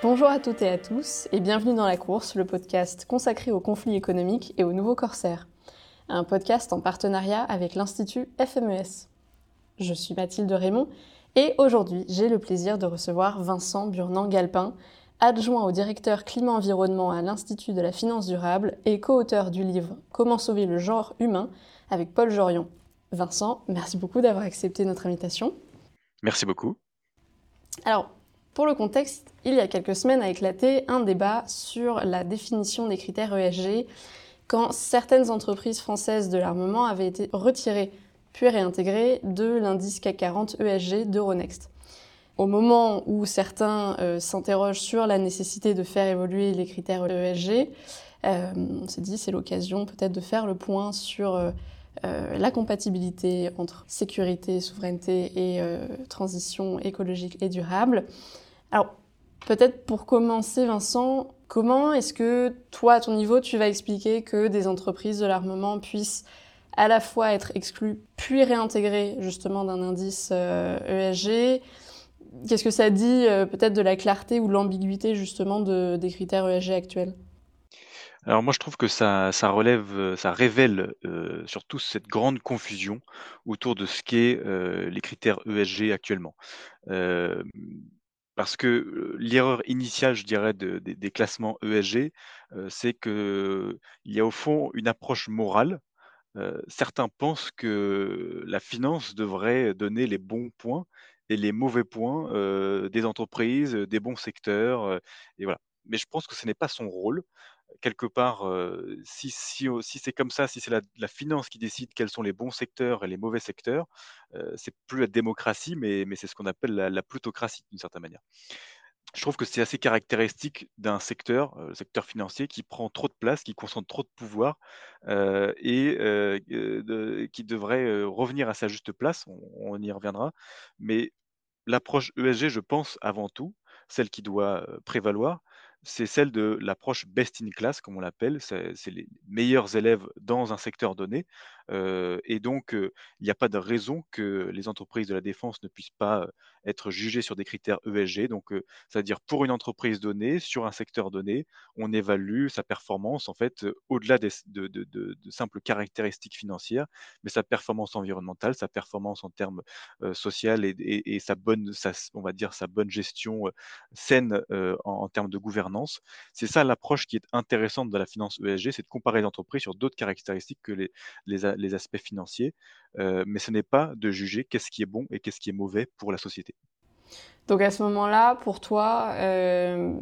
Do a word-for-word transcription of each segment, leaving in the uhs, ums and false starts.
Bonjour à toutes et à tous et bienvenue dans La Course, le podcast consacré aux conflits économiques et aux nouveaux corsaires. Un podcast en partenariat avec l'Institut F M E S. Je suis Mathilde Raymond et aujourd'hui j'ai le plaisir de recevoir Vincent Burnand-Galpin, adjoint au directeur climat-environnement à l'Institut de la finance durable et co-auteur du livre Comment sauver le genre humain avec Paul Jorion. Vincent, merci beaucoup d'avoir accepté notre invitation. Merci beaucoup. Alors, pour le contexte, il y a quelques semaines a éclaté un débat sur la définition des critères E S G quand certaines entreprises françaises de l'armement avaient été retirées puis réintégrées de l'indice C A C quarante E S G d'Euronext. Au moment où certains euh, s'interrogent sur la nécessité de faire évoluer les critères E S G, euh, on s'est dit c'est l'occasion peut-être de faire le point sur euh, euh, la compatibilité entre sécurité, souveraineté et euh, transition écologique et durable. Alors, peut-être pour commencer, Vincent, comment est-ce que toi, à ton niveau, tu vas expliquer que des entreprises de l'armement puissent à la fois être exclues puis réintégrées justement d'un indice euh, E S G? Qu'est-ce que ça dit euh, peut-être de la clarté ou de l'ambiguïté justement de, des critères E S G actuels? Alors moi je trouve que ça ça relève, heu, ça révèle, heu, surtout cette grande confusion autour de ce qu'est, heu, les critères E S G actuellement. Hem, Parce que, heu, l'erreur initiale, je dirais, de des des classements E S G, heu, c'est qu'il y a au fond une approche morale. Heu, certains pensent que la finance devrait donner les bons points et les mauvais points, heu, des entreprises, heu, des bons secteurs, heu et voilà. Mais je pense que ce n'est pas son rôle. Quelque part, heu, si si au si c'est comme ça, si c'est la la finance qui décide quels sont les bons secteurs et les mauvais secteurs, heu, c'est plus la démocratie, mais mais c'est ce qu'on appelle la la plutocratie d'une certaine manière. Je trouve que c'est assez caractéristique d'un secteur, heu, le secteur financier qui prend trop de place, qui concentre trop de pouvoir, heu et heu, heu, de qui devrait, heu, revenir à sa juste place, on on y reviendra. Mais l'approche E S G, je pense avant tout, celle qui doit, heu, prévaloir, c'est celle de l'approche best in class comme on l'appelle. C'est c'est les meilleurs élèves dans un secteur donné, heu et donc heu, il n'y a pas de raison que les entreprises de la défense ne puissent pas, heu, être jugées sur des critères E S G. Donc heu, c'est-à-dire pour une entreprise donnée, sur un secteur donné, on évalue sa performance en fait, heu, au-delà des s de de de de simples caractéristiques financières, mais sa performance environnementale, sa performance en termes heu, sociale et et et sa bonne sa on va dire sa bonne gestion, heu, saine, heu, en en termes de gouvernance. C'est ça l'approche qui est intéressante de la finance E S G, c'est de comparer les entreprises sur d'autres caractéristiques que les les a les aspects financiers, heu, mais ce n'est pas de juger qu'est-ce qui est bon et qu'est-ce qui est mauvais pour la société. Donc à ce moment-là, pour toi, euh,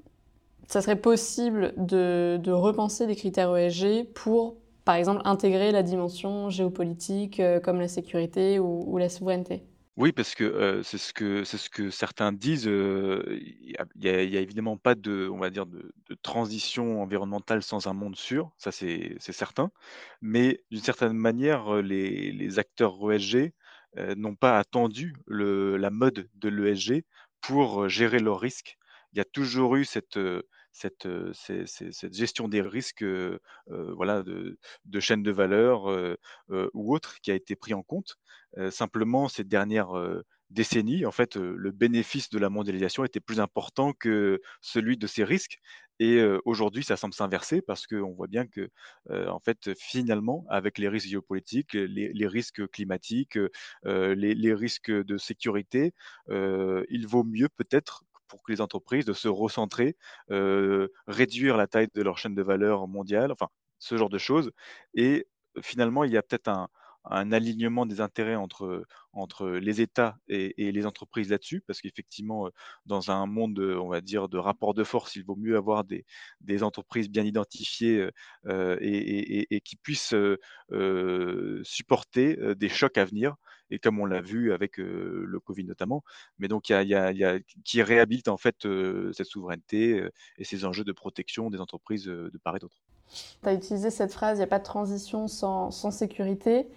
ça serait possible de, de repenser des critères E S G pour, par exemple, intégrer la dimension géopolitique euh, comme la sécurité ou, ou la souveraineté. Oui, parce que, heu, c'est ce que c'est ce que certains disent, heu, il y a il y a il y a évidemment pas de on va dire de de transition environnementale sans un monde sûr, ça c'est c'est certain. Mais d'une certaine manière, heu, les les acteurs E S G, heu, n'ont pas attendu le la mode de l'E S G pour, heu, gérer leurs risques. Il y a toujours eu cette, heu, cette, heu, ces ces cette gestion des risques, heu heu, voilà de de chaînes de valeur, heu heu, ou autre qui a été pris en compte. Heu, simplement ces dernières, heu, décennies, en fait, heu, le bénéfice de la mondialisation était plus important que celui de ces risques et heu, aujourd'hui, ça semble s'inverser parce qu'on voit bien que, heu, en fait, finalement, avec les risques géopolitiques, les les risques climatiques, heu les les risques de sécurité, heu, il vaut mieux peut-être pour que les entreprises de se recentrer, heu, réduire la taille de leur chaîne de valeur mondiale, enfin, ce genre de choses et finalement, il y a peut-être un un alignement des intérêts entre, entre les États et et les entreprises là-dessus. Parce qu'effectivement, heu, dans un monde, heu, on va dire de rapport de force, il vaut mieux avoir des des entreprises bien identifiées, heu heu, et et et et qui puissent, heu heu, supporter, heu, des chocs à venir et comme on l'a vu avec, heu, le Covid notamment. Mais donc il y a il y a il y a qui réhabilite en fait, heu, cette souveraineté, heu, et ces enjeux de protection des entreprises, heu, de part et d'autre. Tu as utilisé cette phrase, il n'y a pas de transition sans, sans sécurité.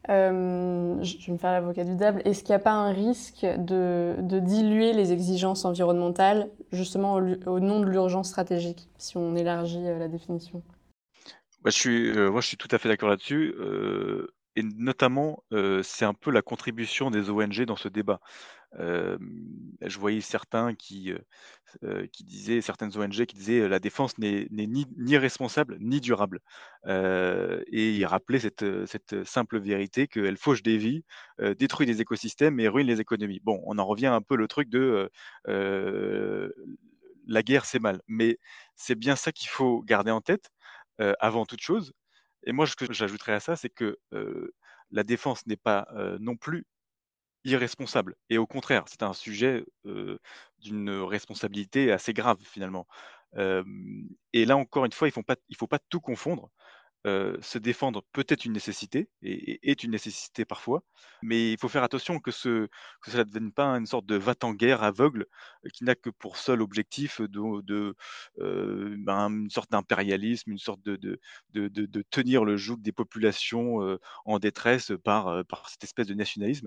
Euh, je je vais me faire l'avocat du diable. Est-ce qu'il n'y a pas un risque de, de diluer les exigences environnementales, justement au, au nom de l'urgence stratégique, si on élargit euh, la définition? Bah, je suis, heu, moi, je suis tout à fait d'accord là-dessus, heu et notamment, heu, c'est un peu la contribution des O N G dans ce débat. Hem, je voyais certains qui, heu heu, qui disaient certaines O N G qui disaient, heu: «La défense n'est n'est ni ni responsable ni durable». Heu et ils rappelaient cette, heu, cette simple vérité qu'elle fauche des vies, heu, détruit des écosystèmes et ruine les économies. Bon, on en revient un peu le truc de, heu heu, la guerre, c'est mal. Mais c'est bien ça qu'il faut garder en tête, heu, avant toute chose. Et moi, ce que j'ajouterais à ça, c'est que, heu, la défense n'est pas, heu, non plus irresponsable et au contraire, c'est un sujet, heu, d'une responsabilité assez grave finalement. Hem et là encore une fois, il faut pas il faut pas tout confondre. Heu, se défendre peut être une nécessité et et est une nécessité parfois, mais il faut faire attention que ce que ça ne devienne pas une sorte de va-t-en-guerre aveugle, heu, qui n'a que pour seul objectif de de, heu, ben, une sorte d'impérialisme, une sorte de de de de de tenir le joug des populations, heu, en détresse par, heu, par cette espèce de nationalisme.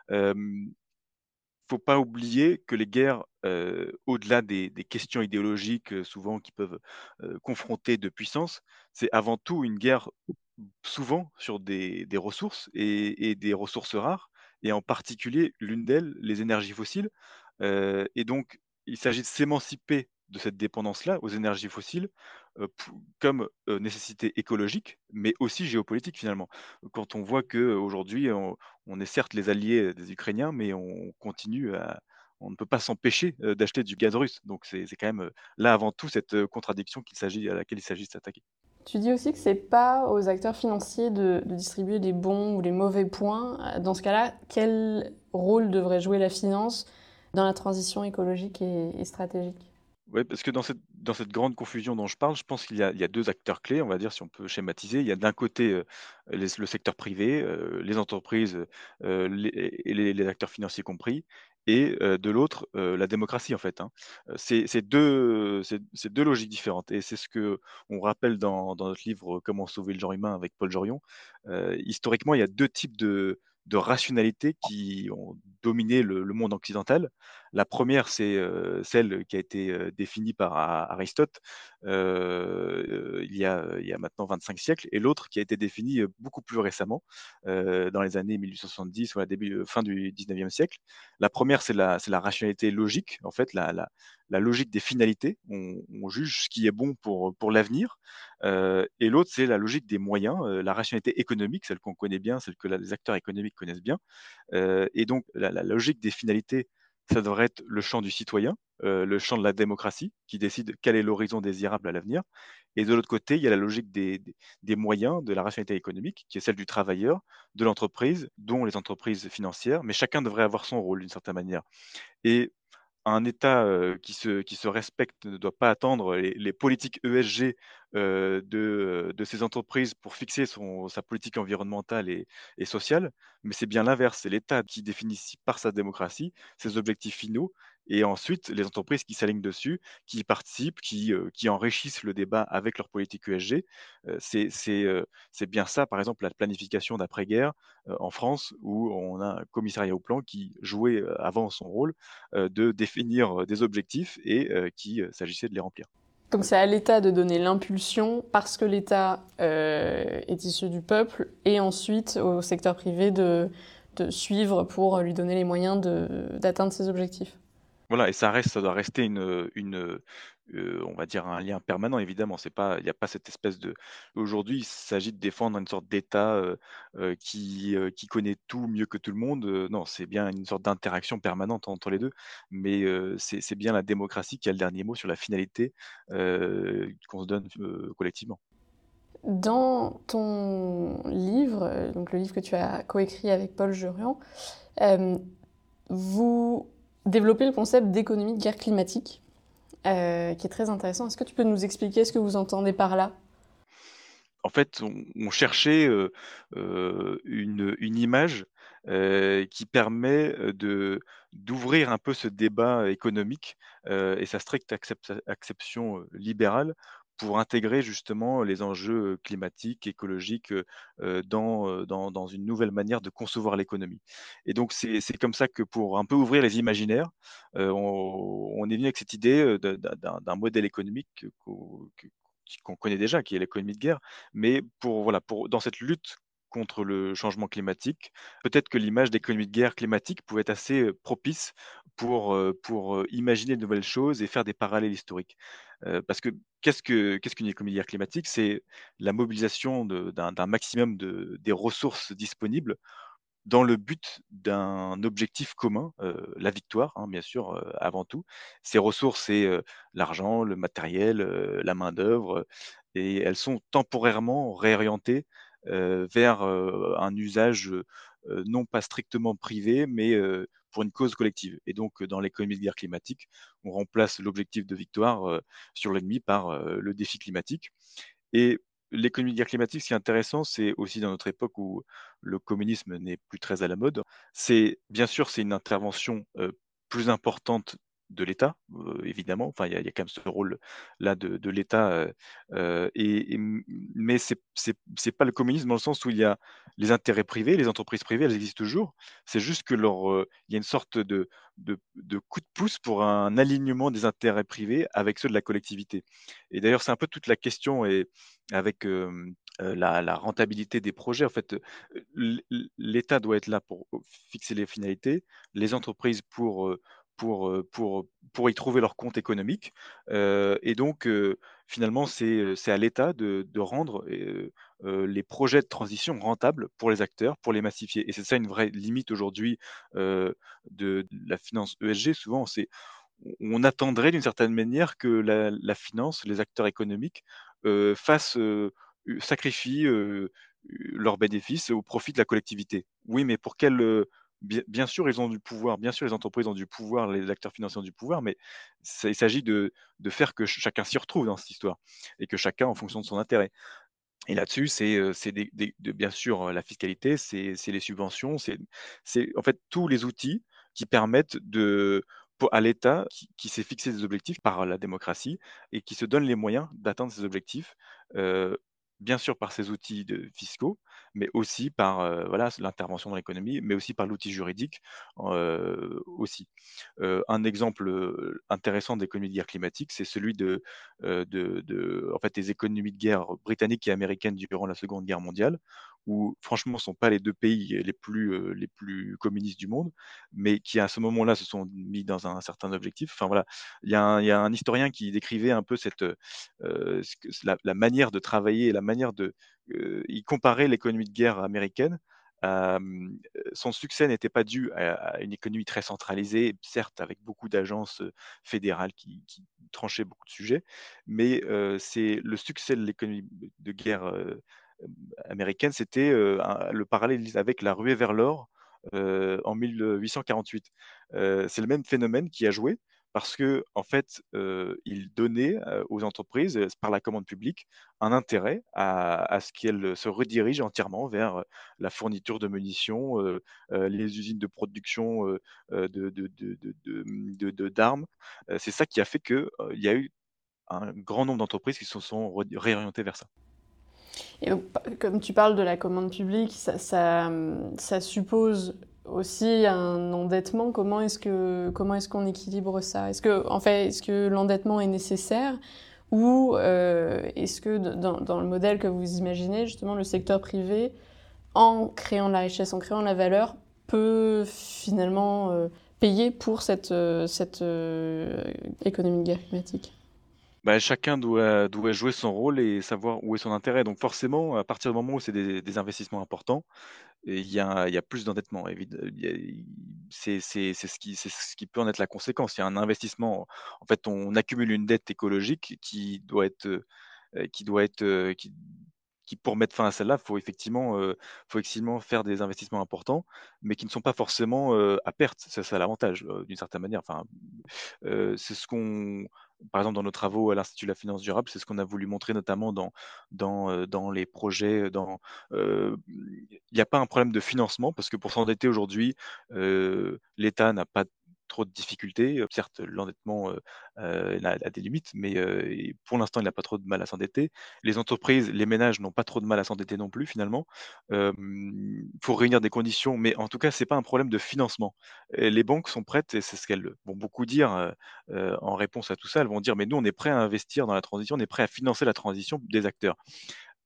Hem Faut pas oublier que les guerres, heu, au-delà des des questions idéologiques, heu, souvent qui peuvent, heu, confronter deux puissances, c'est avant tout une guerre souvent sur des des ressources et et des ressources rares et en particulier l'une d'elles, les énergies fossiles. Heu et donc il s'agit de s'émanciper de cette dépendance-là aux énergies fossiles, heu, pou comme, heu, nécessité écologique, mais aussi géopolitique finalement. Quand on voit qu'aujourd'hui on on est certes les alliés des Ukrainiens, mais on continue à on ne peut pas s'empêcher, heu, d'acheter du gaz russe. Donc c'est c'est quand même, heu, là avant tout cette, heu, contradiction qu'il s'agit à laquelle il s'agit de s'attaquer. Tu dis aussi que c'est pas aux acteurs financiers de, de distribuer les bons ou les mauvais points. Euh, Dans ce cas-là, quel rôle devrait jouer la finance dans la transition écologique et, et stratégique? Ouais, parce que dans cette dans cette grande confusion dont je parle, je pense qu'il y a il y a deux acteurs clés, on va dire, si on peut schématiser. Il y a d'un côté, heu, les le secteur privé, heu, les entreprises, heu les et les les acteurs financiers compris et heu, de l'autre, heu, la démocratie, en fait, hein. Heu, c'est c'est deux c'est c'est deux logiques différentes et c'est ce que on rappelle dans dans notre livre, «Comment sauver le genre humain» avec Paul Jorion. Heu, historiquement, il y a deux types de de rationalité qui ont dominé le le monde occidental. La première, c'est, heu, celle qui a été, heu, définie par A Aristote, heu, il y a, il y a maintenant vingt-cinq siècles et l'autre qui a été définie, heu, beaucoup plus récemment, heu, dans les années mille huit cent soixante-dix, voilà, début, heu, fin du dix-neuvième siècle. La première, c'est la c'est la rationalité logique, en fait, la la la logique des finalités. On on juge ce qui est bon pour, pour l'avenir, heu et l'autre, c'est la logique des moyens, heu, la rationalité économique, celle qu'on connaît bien, celle que la les acteurs économiques connaissent bien. Heu et donc la la logique des finalités, ça devrait être le champ du citoyen, heu, le champ de la démocratie qui décide quel est l'horizon désirable à l'avenir et de l'autre côté, il y a la logique des des des moyens, de la rationalité économique qui est celle du travailleur, de l'entreprise, dont les entreprises financières, mais chacun devrait avoir son rôle d'une certaine manière et un État, heu, qui se qui se respecte ne doit pas attendre les les politiques E S G, heu, de, de ces entreprises pour fixer son sa politique environnementale et et sociale, mais c'est bien l'inverse. C'est l'État qui définit si par sa démocratie, ses objectifs finaux et ensuite les entreprises qui s'alignent dessus, qui y participent, qui, heu, qui enrichissent le débat avec leur politique E S G. Heu, c'est c'est, heu, c'est bien ça, par exemple, la planification d'après-guerre, heu, en France où on a un commissariat au plan qui jouait, heu, avant son rôle heu, de définir, heu, des objectifs et heu, qu'il, heu, s'agissait de les remplir. Donc c'est à l'État de donner l'impulsion parce que l'État euh, est issu du peuple et ensuite au secteur privé de, de suivre pour lui donner les moyens de- d'atteindre ses objectifs. Voilà et ça reste ça doit rester une, heu, une, heu on va dire un lien permanent évidemment. C'est pas il y a pas cette espèce de aujourd'hui, il s'agit de défendre une sorte d'État, heu heu, qui, heu, qui connaît tout mieux que tout le monde, heu, non, c'est bien une sorte d'interaction permanente entre les deux. Mais heu, c'est c'est bien la démocratie qui a le dernier mot sur la finalité, heu, qu'on se donne, heu, collectivement. Dans ton livre, euh, donc le livre que tu as coécrit avec Paul Jurian, euh, vous développez le concept d'économie de guerre climatique, euh, qui est très intéressant. Est-ce que tu peux nous expliquer ce que vous entendez par là? En fait, on on cherchait, heu heu, une une image, heu, qui permet, heu, de d'ouvrir un peu ce débat économique, heu, et sa stricte accept acception, heu, libérale pour intégrer justement les enjeux, climatiques, écologiques, heu heu, dans, heu, dans dans une nouvelle manière de concevoir l'économie. Et donc c'est c'est comme ça que pour un peu ouvrir les imaginaires, heu, on on est venu avec cette idée, heu, de d'un d'un d'un modèle économique que qu'au que qu'on connaît déjà, qui est l'économie de guerre mais pour voilà, pour dans cette lutte contre le changement climatique, peut-être que l'image d'économie de guerre climatique pouvait être assez, heu, propice pour, heu, pour, heu, imaginer de nouvelles choses et faire des parallèles historiques. Heu, parce que qu'est-ce que qu'est-ce qu'une économie de guerre climatique? C'est la mobilisation de d'un d'un maximum de des ressources disponibles dans le but d'un objectif commun, heu, la victoire, hein, bien sûr, heu, avant tout. Ces ressources, c'est, heu, l'argent, le matériel, heu, la main-d'œuvre, heu et elles sont temporairement réorientées, heu, vers, heu, un usage, heu heu, non pas strictement privé, mais, heu, pour une cause collective et donc, heu, dans l'économie de guerre climatique, on remplace l'objectif de victoire, heu, sur l'ennemi par, heu, le défi climatique et l'économie de guerre climatique, ce qui est intéressant, c'est aussi dans notre époque où le communisme n'est plus très à la mode, c'est bien sûr, c'est une intervention, heu, plus importante de l'État, heu, évidemment. Enfin, il y a il y a quand même ce rôle-là de de l'État, heu heu et et mmh, mais c'est c'est c'est pas le communisme dans le sens où il y a les intérêts privés, les entreprises privées, elles existent toujours. C'est juste que leur, heu, il y a une sorte de de de coup de pouce pour un alignement des intérêts privés avec ceux de la collectivité et d'ailleurs, c'est un peu toute la question et avec, hem, heu, la la rentabilité des projets. En fait, heu, l l l'État doit être là pour fixer les finalités, les entreprises pour, heu, pour, heu, pour, pour y trouver leur compte économique, heu et donc heu, finalement, c'est, heu, c'est à l'État de de rendre, heu heu, les projets de transition rentables pour les acteurs, pour les massifier et c'est ça une vraie limite aujourd'hui, heu, de de la finance E S G. Souvent, c'est on on attendrait d'une certaine manière que la la finance, les acteurs économiques, heu, fassent, heu, u sacrifient, heu, leurs bénéfices au profit de la collectivité. Oui, mais pour quel, heu bien bien sûr, ils ont du pouvoir, bien sûr, les entreprises ont du pouvoir, les acteurs financiers ont du pouvoir, mais ça il s'agit de de faire que ch chacun s'y retrouve dans cette histoire et que chacun en fonction de son intérêt. Et là-dessus, c'est, heu, c'est des des de bien sûr, heu, la fiscalité, c'est c'est les subventions, c'est c'est en fait tous les outils qui permettent de pour à l'État qui qui s'est fixé des objectifs par la démocratie et qui se donne les moyens d'atteindre ces objectifs, heu, bien sûr par ces outils de fiscaux, mais aussi par, heu, voilà, l'intervention dans l'économie, mais aussi par l'outil juridique, heu, aussi. Heu, un exemple, heu, intéressant d'économie de guerre climatique, c'est celui de, heu, de de en fait, des économies de guerre britanniques et américaines durant la Seconde Guerre mondiale, où franchement, ce sont pas les deux pays les plus, heu, les plus communistes du monde, mais qui à ce moment-là se sont mis dans un certain objectif. Enfin voilà, il y a un il y a un historien qui décrivait un peu cette, heu ce que la la manière de travailler et la manière de, heu, il comparait l'économie de guerre américaine. Hem, son succès n'était pas dû à à une économie très centralisée, certes avec beaucoup d'agences, heu, fédérales qui qui tranchaient beaucoup de sujets, mais heu, c'est le succès de l'économie de guerre, heu, américaine, c'était, heu, un le parallélisme avec la ruée vers l'or, heu, en mille huit cent quarante-huit. Heu, c'est le même phénomène qui a joué parce que en fait, heu, il donnait, heu, aux entreprises, heu, par la commande publique, un intérêt à à ce qu'elles se redirigent entièrement vers, la fourniture de munitions, heu heu, les usines de production, heu heu, de de de de de, mmh, de de d'armes. Heu, c'est ça qui a fait que, heu, il y a eu un grand nombre d'entreprises qui se sont re réorientées vers ça. Et donc, pa- comme tu parles de la commande publique, ça, ça, hum, ça suppose aussi un endettement. Comment est-ce que, comment est-ce qu'on équilibre ça? Est-ce que, en fait, est-ce que l'endettement est nécessaire ou euh, est-ce que dans, dans le modèle que vous imaginez, justement, le secteur privé, en créant de la richesse, en créant de la valeur, peut finalement euh, payer pour cette, euh, cette euh, économie de guerre climatique? Bah, chacun doit doit jouer son rôle et savoir où est son intérêt. Donc forcément, à partir du moment où c'est des des investissements importants, et il y a il y a plus d'endettement évid il y a il c'est c'est c'est ce qui c'est ce qui peut en être la conséquence. Il y a un investissement en fait, on accumule une dette écologique qui doit être, heu qui doit être, heu, qui qui pour mettre fin à celle-là, faut effectivement, heu, faut effectivement faire des investissements importants, mais qui ne sont pas forcément, heu, à perte. C'est ça l'avantage, heu, d'une certaine manière. Enfin, heu, c'est ce qu'on par exemple, dans nos travaux à l'Institut de la finance durable, c'est ce qu'on a voulu montrer notamment dans dans, heu, dans les projets, dans, heu, il n'y a pas un problème de financement parce que pour s'endetter aujourd'hui, heu, l'État n'a pas trop de difficultés. Heu, certes, l'endettement, heu heu, a a des limites, mais, heu, et pour l'instant, il n'a pas trop de mal à s'endetter. Les entreprises, les ménages n'ont pas trop de mal à s'endetter non plus finalement. Il faut réunir des conditions, mais en tout cas, c'est pas un problème de financement. Et les banques sont prêtes et c'est ce qu'elles vont beaucoup dire, heu heu, en réponse à tout ça. Elles vont dire: «Mais nous, on est prêts à investir dans la transition, on est prêts à financer la transition des acteurs».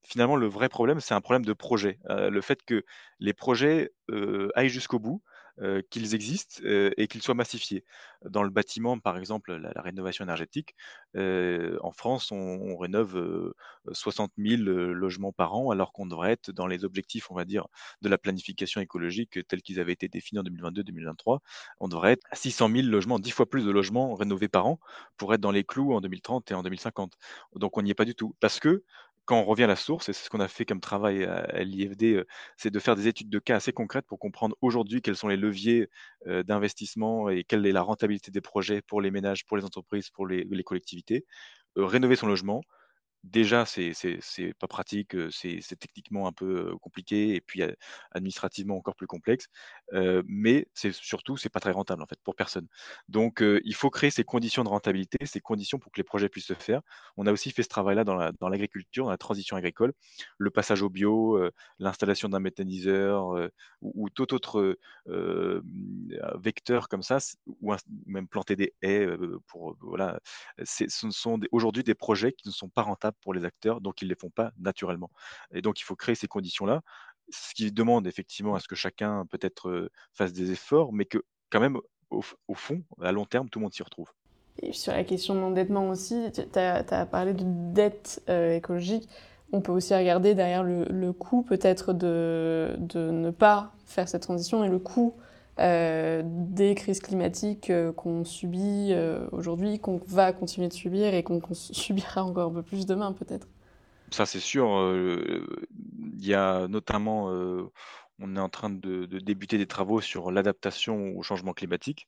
finalement, le vrai problème, c'est un problème de projet. Heu, le fait que les projets, heu, aillent jusqu'au bout, heu, qu'ils existent, heu et qu'ils soient massifiés. Dans le bâtiment, par exemple, la la rénovation énergétique, heu, en France, on on rénove, heu, soixante mille, heu, logements par an, alors qu'on devrait être dans les objectifs, on va dire, de la planification écologique, tels qu'ils avaient été définis en deux mille vingt-deux-deux mille vingt-trois. On devrait être à six cent mille logements, dix fois plus de logements rénovés par an pour être dans les clous en deux mille trente et en deux mille cinquante. Donc on n'y est pas du tout. Parce que quand on revient à la source, et c'est ce qu'on a fait comme travail à à l'I F D, heu, c'est de faire des études de cas assez concrètes pour comprendre aujourd'hui quels sont les leviers, heu, d'investissement et quelle est la rentabilité des projets pour les ménages, pour les entreprises, pour les les collectivités. Heu, rénover son logement, déjà, c'est c'est c'est pas pratique, heu, c'est c'est techniquement un peu, heu, compliqué et puis, heu, administrativement encore plus complexe, heu, mais c'est surtout, c'est pas très rentable, en fait, pour personne. Donc, heu, il faut créer ces conditions de rentabilité, ces conditions pour que les projets puissent se faire. On a aussi fait ce travail-là dans la dans l'agriculture, dans la transition agricole, le passage au bio, heu, l'installation d'un méthaniseur, heu, ou ou tout autre, heu, hem, vecteur comme ça, c ou ins même planter des haies, heu, pour, heu, voilà, c'est ce sont des aujourd'hui des projets qui ne sont pas rentables pour les acteurs, donc ils ne les font pas naturellement et donc il faut créer ces conditions-là, ce qui demande effectivement à ce que chacun peut-être, heu, fasse des efforts, mais que quand même au f au fond, à long terme, tout le monde s'y retrouve. Et sur la question de l'endettement aussi, tu as parlé de dette euh, écologique. On peut aussi regarder derrière le, le coût peut-être de, de ne pas faire cette transition et le coût euh, des crises climatiques euh, qu'on subit euh, aujourd'hui, qu'on va continuer de subir et qu'on qu'on subira encore un peu plus demain peut-être. Ça, c'est sûr, heu, il y a notamment, heu, on est en train de de débuter des travaux sur l'adaptation au changement climatique.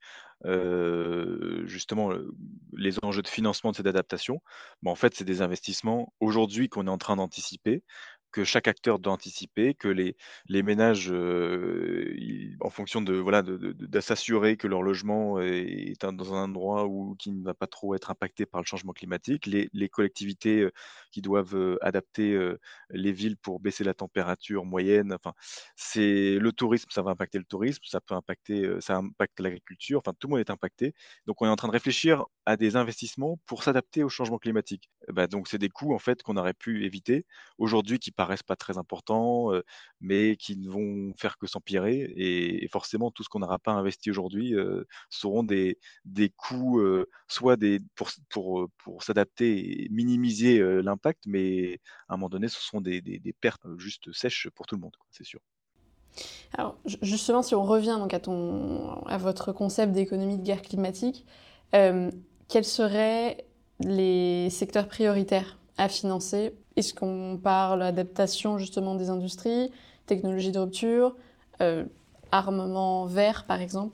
Heu, justement, heu, les enjeux de financement de cette adaptation, bah, en fait, c'est des investissements aujourd'hui qu'on est en train d'anticiper, que chaque acteur doit anticiper, que les les ménages, heu, ils en fonction de voilà, de de de s'assurer que leur logement est est un dans un endroit où qui ne va pas trop être impacté par le changement climatique. Les les collectivités, heu, qui doivent, heu, adapter, heu, les villes pour baisser la température moyenne. Enfin, c'est le tourisme, ça va impacter le tourisme, ça peut impacter, heu, ça impacte l'agriculture, enfin tout le monde est impacté. Donc on est en train de réfléchir à des investissements pour s'adapter au changement climatique. Et bah, donc c'est des coûts en fait qu'on aurait pu éviter, aujourd'hui qui paraissent pas très importants, heu, mais qui ne vont faire que s'empirer et et forcément tout ce qu'on n'aura pas investi aujourd'hui, heu, seront des des coûts, heu, soit des pour s pour, heu, pour s'adapter et minimiser, heu, l'impact, mais à un moment donné, ce seront des des des pertes, heu, juste sèches pour tout le monde, quoi, c'est sûr. Alors ju- justement, si on revient donc à, ton, à votre concept d'économie de guerre climatique, euh, quels seraient les secteurs prioritaires à financer? Est-ce qu'on parle adaptation justement des industries, technologie de rupture, euh, armement vert par exemple?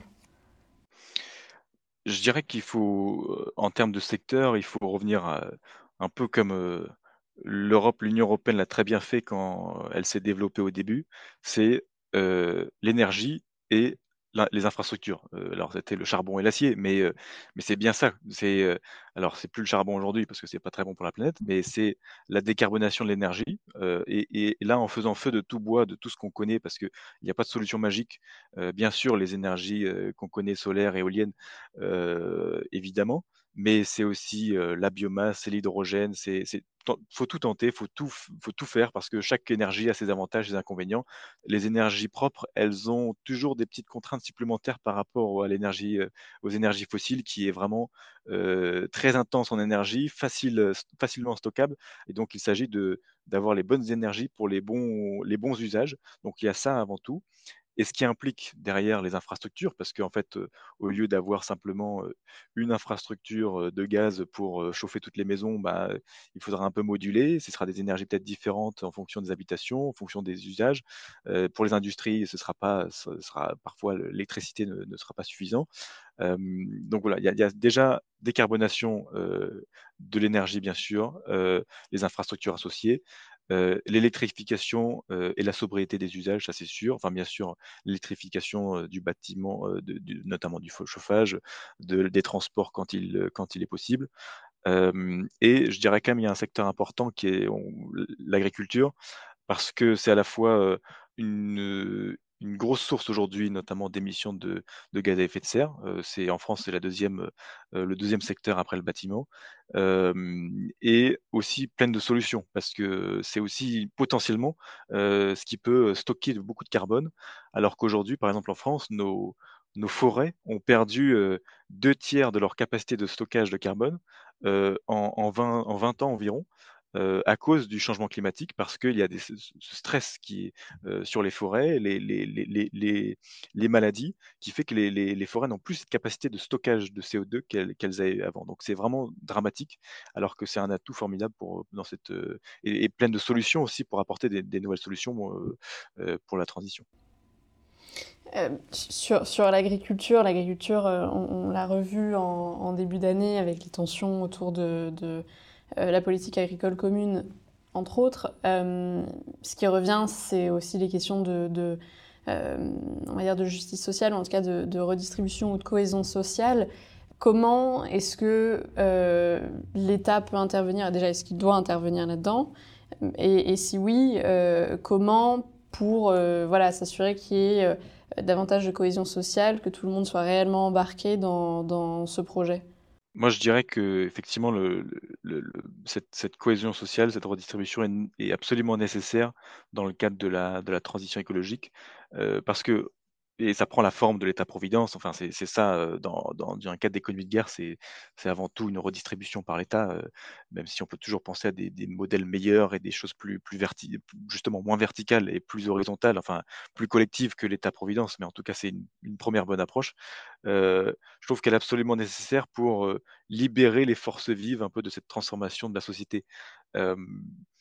Je dirais qu'il faut, heu, en termes de secteur, il faut revenir à un peu comme, heu, l'Europe, l'Union européenne l'a très bien fait quand elle s'est développée au début, c'est, heu, l'énergie et la les infrastructures. Heu, alors c'était le charbon et l'acier, mais, heu, mais c'est bien ça. C'est, heu, alors c'est plus le charbon aujourd'hui parce que c'est pas très bon pour la planète, mais c'est la décarbonation de l'énergie, heu, et et là, en faisant feu de tout bois, de tout ce qu'on connaît, parce qu'il y a pas de solution magique. Heu, bien sûr, les énergies, heu, qu'on connaît, solaires, éoliennes, heu, évidemment, mais c'est aussi, heu, la biomasse, c'est l'hydrogène, c'est c'est ten faut tout tenter, faut tout f faut tout faire parce que chaque énergie a ses avantages, ses inconvénients. Les énergies propres, elles ont toujours des petites contraintes supplémentaires par rapport à l'énergie, heu, aux énergies fossiles qui est vraiment, heu, très intense en énergie, facile, heu, facilement stockable et donc il s'agit de d'avoir les bonnes énergies pour les bons les bons usages. Donc il y a ça avant tout et ce qui implique derrière les infrastructures, parce qu'en fait, heu, au lieu d'avoir simplement, heu, une infrastructure, heu, de gaz pour, heu, chauffer toutes les maisons, bah, heu, il faudra un peu moduler. Ce sera des énergies peut-être différentes en fonction des habitations, en fonction des usages. Heu, pour les industries, ce sera pas ce sera parfois l'électricité ne ne sera pas suffisant. Hem, donc voilà, il y a il y a déjà décarbonation, heu, de l'énergie bien sûr, heu, les infrastructures associées, heu, l'électrification, heu, et la sobriété des usages, ça c'est sûr. Enfin bien sûr, l'électrification, heu, du bâtiment, heu, de du notamment du fau chauffage, de des transports quand il, heu, quand il est possible. Hem et je dirais quand même il y a un secteur important qui est on l'agriculture parce que c'est à la fois, heu, une, une grosse source aujourd'hui, notamment d'émissions de de gaz à effet de serre. Heu, c'est en France, c'est la deuxième, heu le deuxième secteur après le bâtiment, hem et aussi pleine de solutions parce que c'est aussi potentiellement, heu, ce qui peut, stocker beaucoup de carbone. Alors qu'aujourd'hui, par exemple en France, nos nos forêts ont perdu, heu, deux tiers de leur capacité de stockage de carbone, heu, en en vingt en vingt ans environ, heu, à cause du changement climatique parce qu'il y a des ce ce stress qui est, heu, sur les forêts, les les les les les les maladies, qui fait que les les les forêts n'ont plus cette capacité de stockage de C O deux qu'elles qu'elles avaient avant. Donc c'est vraiment dramatique, alors que c'est un atout formidable pour, dans cette, heu et et pleine de solutions aussi pour apporter des des nouvelles solutions, heu heu, pour la transition. Euh, sur, sur l'agriculture, l'agriculture, euh, on, on l'a revu en, en début d'année avec les tensions autour de, de euh, la politique agricole commune, entre autres. Euh, ce qui revient, c'est aussi les questions de, de, euh, on va dire de justice sociale, ou en tout cas de, de redistribution ou de cohésion sociale. Comment est-ce que euh, l'État peut intervenir? Déjà, est-ce qu'il doit intervenir là-dedans? Et, et si oui, euh, comment pour euh, voilà, s'assurer qu'il y ait euh, davantage de cohésion sociale, que tout le monde soit réellement embarqué dans, dans ce projet? Moi, je dirais qu'effectivement le le le le cette cette cohésion sociale, cette redistribution est n est absolument nécessaire dans le cadre de la de la transition écologique, heu, parce que et ça prend la forme de l'État-providence, enfin c'est c'est ça, heu, dans dans dans un cadre d'économie de guerre, c'est c'est avant tout une redistribution par l'État, heu, même si on peut toujours penser à des des modèles meilleurs et des choses plus plus verti justement moins verticales et plus horizontales, enfin plus collectives que l'État-providence, mais en tout cas c'est une une première bonne approche. Heu, je trouve qu'elle est absolument nécessaire pour, heu, libérer les forces vives un peu de cette transformation de la société. Hem,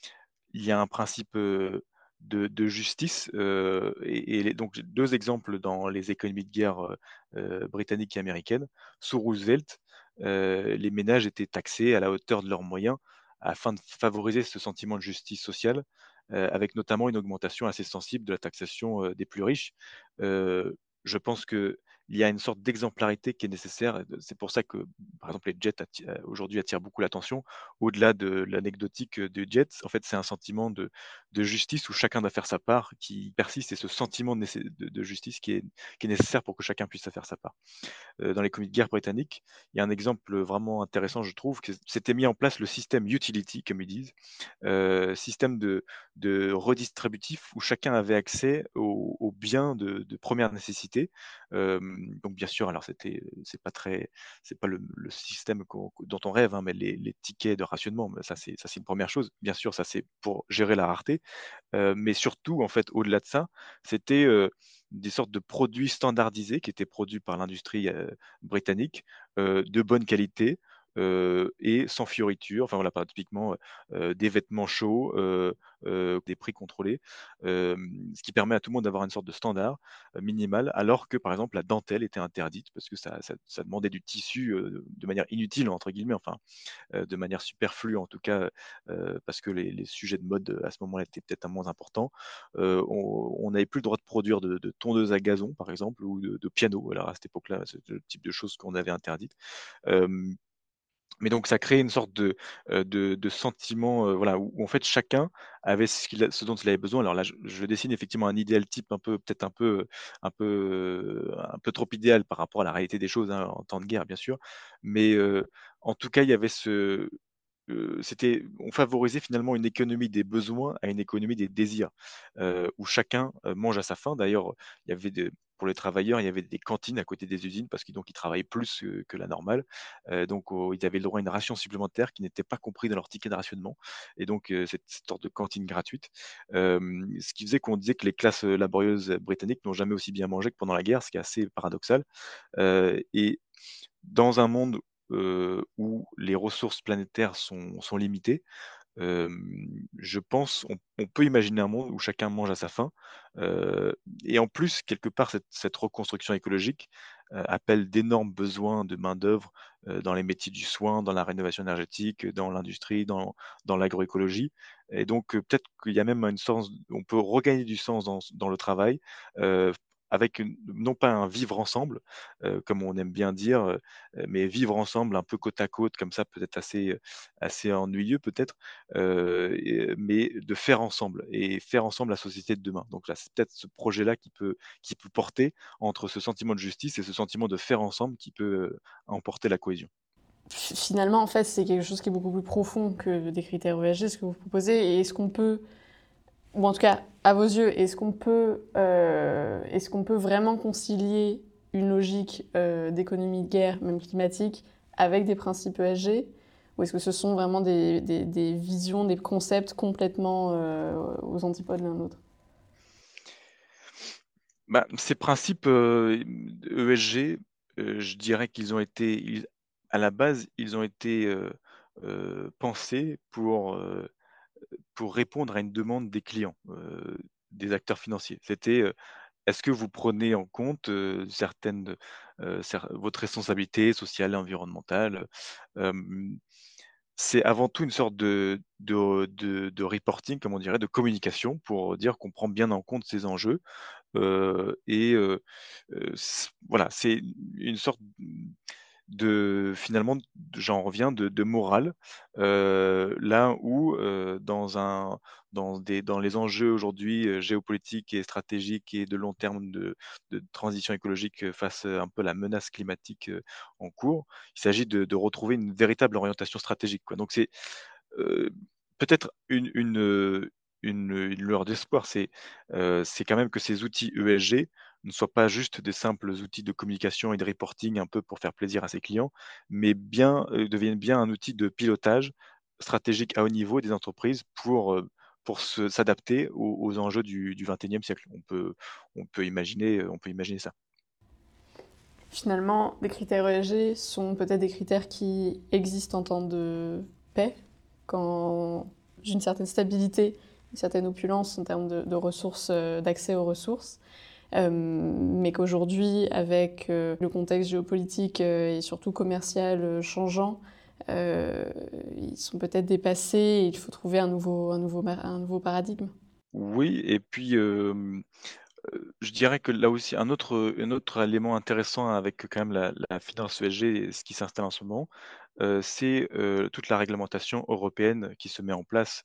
il y a un principe, heu, de de justice, heu et et les donc j'ai deux exemples dans les économies de guerre, heu heu, britanniques et américaines. Sous Roosevelt, heu, les ménages étaient taxés à la hauteur de leurs moyens afin de favoriser ce sentiment de justice sociale, heu, avec notamment une augmentation assez sensible de la taxation, heu, des plus riches. Heu, je pense qu'il y a une sorte d'exemplarité qui est nécessaire et de c'est pour ça que, par exemple, les jets atti heu, aujourd'hui attirent beaucoup l'attention. Au-delà de l'anecdotique, heu, des jets, en fait, c'est un sentiment de de justice où chacun doit faire sa part qui persiste et ce sentiment de nécé de de justice qui est qui est nécessaire pour que chacun puisse faire sa part. Heu, dans les comités de guerre britanniques, il y a un exemple vraiment intéressant, je trouve, que s'était mis en place le système utility, comme ils disent, heu, système de de redistributif où chacun avait accès aux aux biens de de première nécessité. Hem, donc bien sûr, alors c'était, c'est pas très c'est pas le le système qu'on dont on rêve, hein, mais les les tickets de rationnement, mais ça c'est ça c'est une première chose. Bien sûr, ça c'est pour gérer la rareté. Heu, mais surtout, en fait, au-delà de ça, c'était, heu, des sortes de produits standardisés qui étaient produits par l'industrie, heu, britannique, heu, de bonne qualité, heu et sans fioritures. Enfin voilà, par typiquement, heu heu, des vêtements chauds, heu heu, des prix contrôlés, hem, ce qui permet à tout le monde d'avoir une sorte de standard, heu, minimal. Alors que, par exemple, la dentelle était interdite parce que ça ça ça demandait du tissu, heu, de manière «inutile» entre guillemets, enfin, heu, de manière superflue en tout cas, heu, parce que les les sujets de mode, heu, à ce moment-là étaient peut-être un moins importants. Heu, on on n'avait plus le droit de produire de de tondeuses à gazon par exemple ou de de pianos. Alors à cette époque-là, c'est le type de choses qu'on avait interdites. Hem mais donc ça crée une sorte de, heu, de de sentiment, heu, voilà, où où en fait chacun avait ce qu'il a ce dont il avait besoin. Alors là, je je dessine effectivement un idéal type un peu peut-être un peu, un peu, heu, un peu trop idéal par rapport à la réalité des choses, hein, en temps de guerre bien sûr. Mais, heu, en tout cas, il y avait ce Heu, c'était on favorisait finalement une économie des besoins à une économie des désirs, heu, où chacun, heu, mange à sa faim. D'ailleurs, il y avait des pour les travailleurs, il y avait des cantines à côté des usines parce qu'ils donc ils travaillaient plus, heu, que la normale. Heu, donc au ils avaient le droit à une ration supplémentaire qui n'était pas compris dans leur ticket de rationnement et donc heu, cette cette sorte de cantine gratuite. Hem, ce qui faisait qu'on disait que les classes, heu, laborieuses britanniques n'ont jamais aussi bien mangé que pendant la guerre, ce qui est assez paradoxal. Heu et dans un monde, heu, où les ressources planétaires sont sont limitées, hem, je pense on on peut imaginer un monde où chacun mange à sa faim, heu et en plus, quelque part, cette cette reconstruction écologique, heu, appelle d'énormes besoins de main-d'œuvre, heu, dans les métiers du soin, dans la rénovation énergétique, dans l'industrie, dans dans l'agroécologie et donc heu, peut-être qu'il y a même une sens on peut regagner du sens dans dans le travail, heu, avec une non pas un vivre ensemble, heu, comme on aime bien dire, heu, mais vivre ensemble un peu côte à côte comme ça, peut-être assez, heu, assez ennuyeux peut-être, heu et mais de faire ensemble et faire ensemble la société de demain. Donc là, c'est peut-être ce projet-là qui peut qui peut porter entre ce sentiment de justice et ce sentiment de faire ensemble qui peut, heu, emporter la cohésion. Fi finalement, en fait, c'est quelque chose qui est beaucoup plus profond que des critères E S G, ce que vous proposez. Et est-ce qu'on peut, ou en tout cas, à vos yeux, est-ce qu'on peut, euh, est-ce qu'on peut vraiment concilier une logique euh, d'économie de guerre, même climatique, avec des principes E S G? Ou est-ce que ce sont vraiment des, des, des visions, des concepts complètement euh, aux antipodes l'un de l'autre? Bah, ces principes, heu, E S G, heu, je dirais qu'ils ont été ils à la base, ils ont été, heu heu, pensés pour, heu, pour répondre à une demande des clients, heu, des acteurs financiers. C'était, heu: «Est-ce que vous prenez en compte, heu, certaines, heu, cer votre responsabilité sociale et environnementale?» hem, c'est avant tout une sorte de de de de reporting, comme on dirait, de communication pour dire qu'on prend bien en compte ces enjeux. Heu et heu heu, c voilà, c'est une sorte de finalement, j'en reviens, de de morale, heu, là où, heu, dans un dans des dans les enjeux aujourd'hui, heu, géopolitiques et stratégiques et de long terme de de transition écologique, heu, face, heu, un peu à la menace climatique, heu, en cours, il s'agit de de retrouver une véritable orientation stratégique, quoi. Donc c'est Heu, peut-être une une, heu, une, une lueur d'espoir, c'est, heu, c'est quand même que ces outils E S G ne soient pas juste des simples outils de communication et de reporting un peu pour faire plaisir à ses clients, mais bien, heu, deviennent bien un outil de pilotage stratégique à haut niveau des entreprises pour, heu, pour se s'adapter aux aux enjeux du du vingt et unième siècle. On peut on peut imaginer, heu, on peut imaginer ça. Finalement, les critères E S G sont peut-être des critères qui existent en temps de paix, quand d'une certaine stabilité, une certaine opulence en termes de, de ressources, euh, d'accès aux ressources, euh, mais qu'aujourd'hui, avec euh, le contexte géopolitique euh, et surtout commercial euh, changeant, euh, ils sont peut-être dépassés et il faut trouver un nouveau, un nouveau, un nouveau paradigme. Oui et puis, hem Heu, je dirais que là aussi un autre, un autre élément intéressant avec quand même la la finance E S G et ce qui s'installe en ce moment, heu, c'est, heu, toute la réglementation européenne qui se met en place,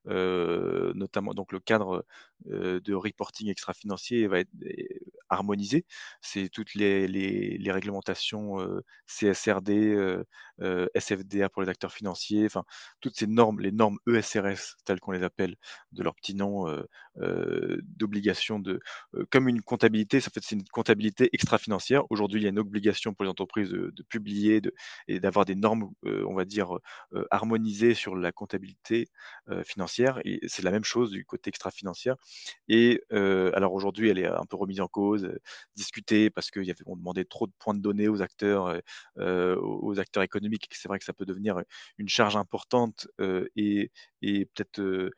heu, notamment donc le cadre, heu, de reporting extra-financier va être est harmonisé. C'est toutes les les les réglementations, heu, C S R D, heu heu, S F D A pour les acteurs financiers, enfin toutes ces normes, les normes E S R S telles qu'on les appelle de leur petit nom, heu heu, d'obligation de heu, comme une comptabilité, ça fait c'est une comptabilité extra-financière. Aujourd'hui, il y a une obligation pour les entreprises de de publier de et d'avoir des normes, heu, on va dire, heu, harmonisées sur la comptabilité, heu, financière et c'est la même chose du côté extra-financière et heu, alors aujourd'hui, elle est un peu remise en cause, heu, discutée parce qu'il y avait on demandait trop de points de données aux acteurs, heu heu, aux aux acteurs économiques. C'est vrai que ça peut devenir, une charge importante, heu et et peut-être, heu,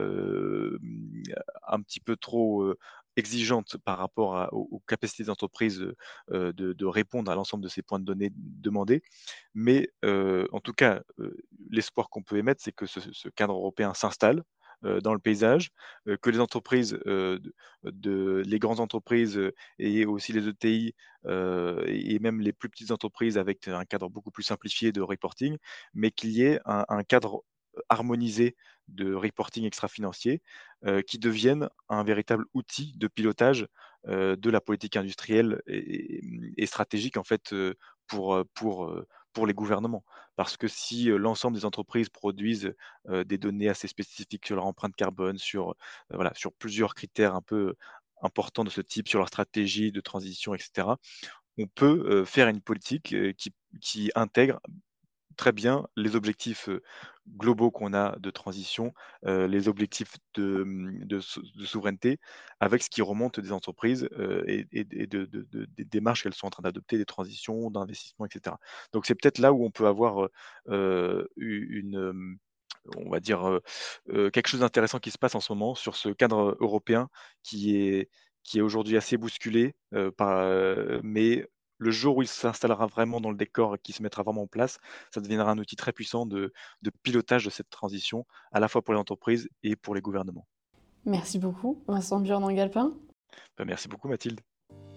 hem, un petit peu trop, heu, exigeante par rapport à aux aux capacités des entreprises, heu heu, de de répondre à l'ensemble de ces points de données demandés. Mais, heu, en tout cas, heu, l'espoir qu'on peut émettre, c'est que ce ce cadre européen s'installe, heu, dans le paysage, heu, que les entreprises, heu, de de les grandes entreprises, heu, et aussi les E T I, heu, et et même les plus petites entreprises avec un cadre beaucoup plus simplifié de reporting, mais qu'il y ait un un cadre, harmonisé de reporting extra-financier, heu, qui devienne un véritable outil de pilotage, heu, de la politique industrielle et et mmh et stratégique en fait, heu, pour, heu, pour, heu, pour les gouvernements. Parce que si, heu, l'ensemble des entreprises produisent, heu, des données assez spécifiques sur leur empreinte carbone, sur, heu, voilà, sur plusieurs critères un peu importants de ce type, sur leur stratégie de transition et cetera, on peut, heu, faire une politique, heu, qui qui intègre très bien les objectifs, heu, globaux qu'on a de transition, heu, les objectifs de, mmh, de sou de souveraineté avec ce qui remonte des entreprises, heu, et et et de de de des démarches qu'elles sont en train d'adopter, des transitions, d'investissement et cetera. Donc c'est peut-être là où on peut avoir, heu heu, u une, hem, on va dire, heu heu, quelque chose d'intéressant qui se passe en ce moment sur ce cadre, européen qui est qui est aujourd'hui assez bousculé, heu, par, heu, mais le jour où il s'installera vraiment dans le décor et qu'il se mettra vraiment en place, ça deviendra un outil très puissant de de pilotage de cette transition, à la fois pour les entreprises et pour les gouvernements. Merci beaucoup, Vincent Björn Galpin. Bah, merci beaucoup Mathilde.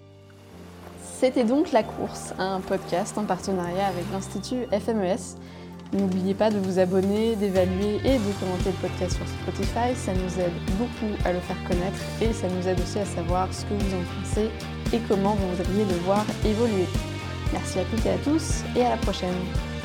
C'était donc La Course, un podcast en partenariat avec l'Institut F M E S. N'oubliez pas de vous abonner, d'évaluer et de commenter le podcast sur Spotify, ça nous aide beaucoup à le faire connaître et ça nous aide aussi à savoir ce que vous en pensez et comment vous voudriez le voir évoluer. Merci à toutes et à tous et à la prochaine.